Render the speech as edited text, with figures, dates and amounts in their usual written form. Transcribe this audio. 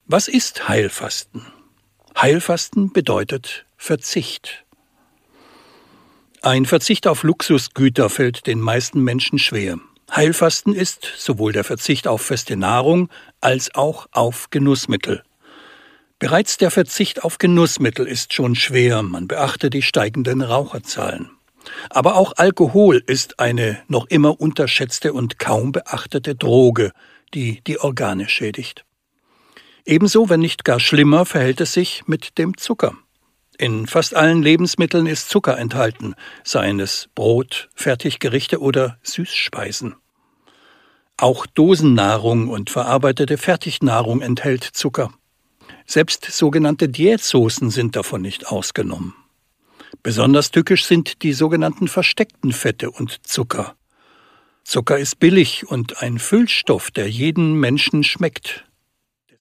Was ist Heilfasten? Heilfasten bedeutet Verzicht. Ein Verzicht auf Luxusgüter fällt den meisten Menschen schwer. Heilfasten ist sowohl der Verzicht auf feste Nahrung als auch auf Genussmittel. Bereits der Verzicht auf Genussmittel ist schon schwer, man beachte die steigenden Raucherzahlen. Aber auch Alkohol ist eine noch immer unterschätzte und kaum beachtete Droge, die die Organe schädigt. Ebenso, wenn nicht gar schlimmer, verhält es sich mit dem Zucker. In fast allen Lebensmitteln ist Zucker enthalten, seien es Brot, Fertiggerichte oder Süßspeisen. Auch Dosennahrung und verarbeitete Fertignahrung enthält Zucker. Selbst sogenannte Diätsoßen sind davon nicht ausgenommen. Besonders tückisch sind die sogenannten versteckten Fette und Zucker. Zucker ist billig und ein Füllstoff, der jeden Menschen schmeckt.